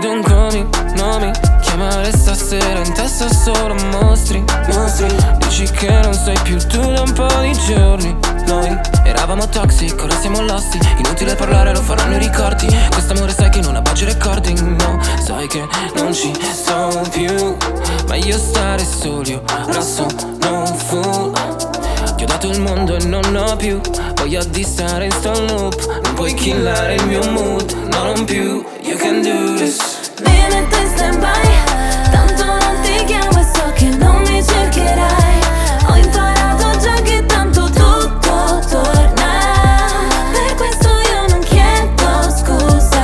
don't call me, nomi. Chiamare stasera, in testa solo mostri. Dici che non sei più tu da un po' di giorni. Noi eravamo toxic, ora siamo losti. Inutile parlare, lo faranno i ricordi. Quest'amore sai che non ha budget recording, no. Sai che non ci sto più. Meglio stare soli, ora sono un fool. Ti ho dato il mondo e non ho più voglia di stare in sto loop. Non puoi killare il mio mood, no non più. You can do this. Mi metto in stand-by, tanto non ti chiamo e so che non mi cercherai. Ho imparato già che tanto tutto torna. Per questo io non chiedo scusa.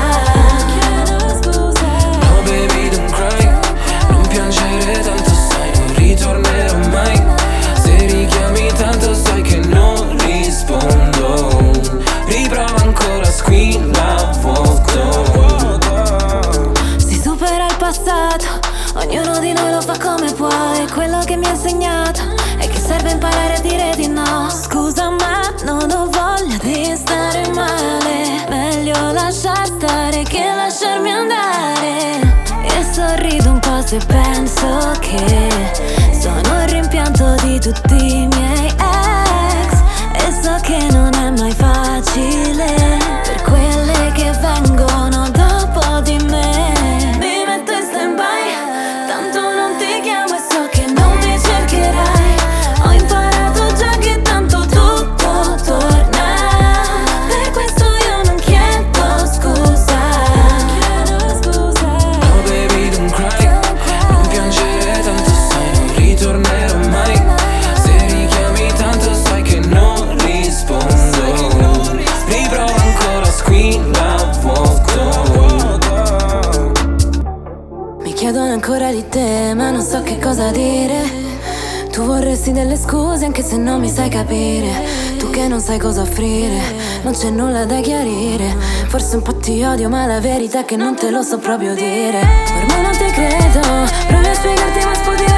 No baby don't cry, non piangere tanto sai non ritornerò mai. Se richiami tanto sai che non rispondo. Riprova ancora, squilla vuoto. Si supera il passato, ognuno di noi lo fa come può. E quello che mi ha insegnato è che serve imparare a dire di no. Scusa ma non ho voglia di stare male. Meglio lasciar stare che lasciarmi andare. E sorrido un po' se penso che sono il rimpianto di tutti i miei ex. E so che non è mai facile per quelle che vengono dopo di me. Mi metto in stand-by, tanto non ti chiamo e so che non mi cercherai. Ho imparato già che tanto tutto torna. Per questo io non chiedo scusa. No baby don't cry, non piangere tanto sai non ritornerò mai. Se richiami tanto sai che non rispondo. Riprova ancora, squilla vuoto. Mi chiedono ancora di te, ma non so che cosa dire. Tu vorresti delle scuse anche se non mi sai capire. Tu che non sai cosa offrire, non c'è nulla da chiarire. Forse un po' ti odio ma la verità è che non te lo so proprio dire. Ormai non ti credo, provi a spiegarti ma sputi